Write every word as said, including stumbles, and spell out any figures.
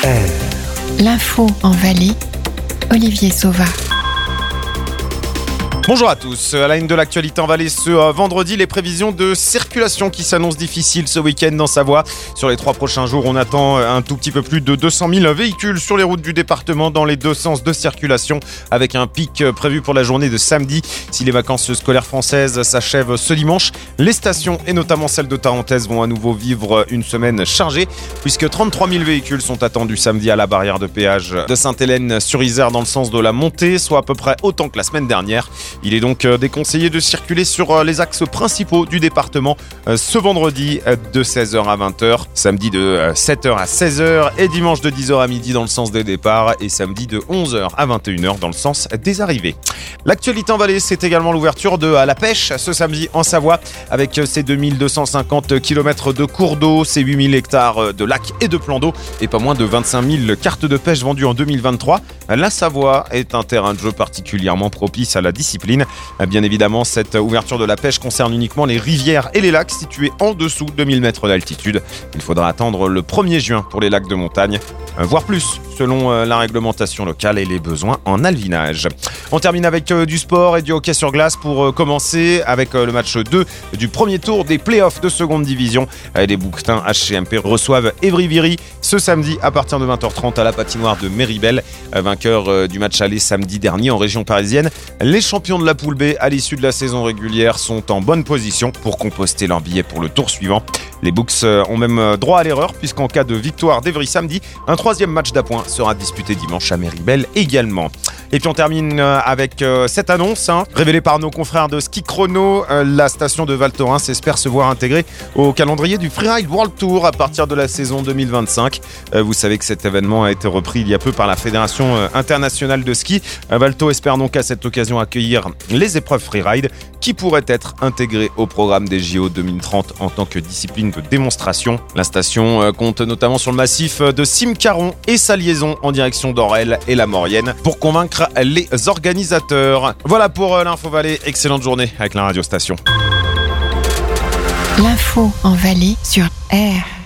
R. L'info en Valais, Olivier Sauva. Bonjour à tous, à la une de l'actualité en Valais ce vendredi, les prévisions de circulation qui s'annoncent difficiles ce week-end dans Savoie. Sur les trois prochains jours, on attend un tout petit peu plus de deux cent mille véhicules sur les routes du département dans les deux sens de circulation, avec un pic prévu pour la journée de samedi. Si les vacances scolaires françaises s'achèvent ce dimanche, les stations et notamment celle de Tarentaise vont à nouveau vivre une semaine chargée, puisque trente-trois mille véhicules sont attendus samedi à la barrière de péage de Sainte-Hélène-sur-Isère dans le sens de la montée, soit à peu près autant que la semaine dernière. Il est donc déconseillé de circuler sur les axes principaux du département ce vendredi de seize heures à vingt heures, samedi de sept heures à seize heures et dimanche de dix heures à midi dans le sens des départs et samedi de onze heures à vingt et une heures dans le sens des arrivées. L'actualité en Valais, c'est également l'ouverture de la pêche ce samedi en Savoie avec ses deux mille deux cent cinquante kilomètres de cours d'eau, ses huit mille hectares de lacs et de plans d'eau et pas moins de vingt-cinq mille cartes de pêche vendues en deux mille vingt-trois. La Savoie est un terrain de jeu particulièrement propice à la discipline. Bien évidemment, cette ouverture de la pêche concerne uniquement les rivières et les lacs situés en dessous de mille mètres d'altitude. Il faudra attendre le premier juin pour les lacs de montagne, voire plus, selon la réglementation locale et les besoins en alvinage. On termine avec du sport et du hockey sur glace pour commencer avec le match deux du premier tour des playoffs de seconde division. Les Bouquetins H C M P reçoivent Évry-Viry ce samedi à partir de vingt heures trente à la patinoire de Méribel. Vainqueur du match aller samedi dernier en région parisienne, les champions de la poule B à l'issue de la saison régulière sont en bonne position pour composter leur billet pour le tour suivant. Les Boucs ont même droit à l'erreur puisqu'en cas de victoire d'Evry samedi, un troisième match d'appoint sera disputé dimanche à Méribel également. Et puis on termine avec cette annonce, hein, révélée par nos confrères de Ski Chrono. La station de Val Thorens espère se voir intégrée au calendrier du Freeride World Tour à partir de la saison deux mille vingt-cinq. Vous savez que cet événement a été repris il y a peu par la Fédération internationale de ski. Valto espère donc à cette occasion accueillir les épreuves Freeride qui pourraient être intégrées au programme des J O deux mille trente en tant que discipline de démonstration. La station compte notamment sur le massif de Simcaron et sa liaison en direction d'Orel et la Maurienne pour convaincre les organisateurs. Voilà pour l'Info Valais. Excellente journée avec la radio station. L'info en Valais sur R.